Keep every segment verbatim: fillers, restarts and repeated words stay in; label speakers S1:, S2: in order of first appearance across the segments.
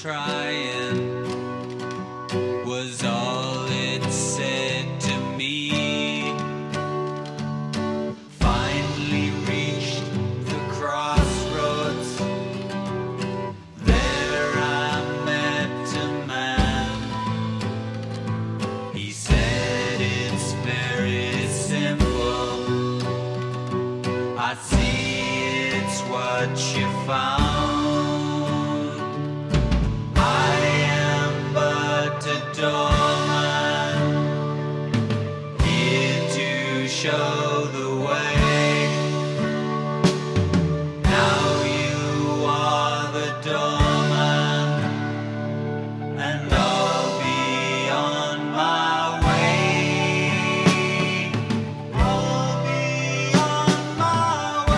S1: trying was all it said to me. Finally reached the crossroads. There I met a man. He said it's very simple. I see it's what you found. Show the way. Now you are the doorman, and I'll be on my way. I'll be on my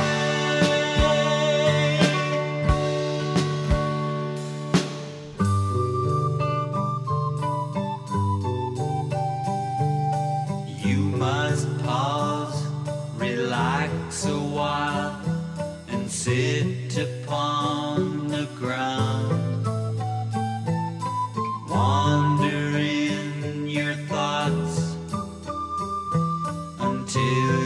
S1: way. You must pause, relax a while, and sit upon the ground. Wander in your thoughts until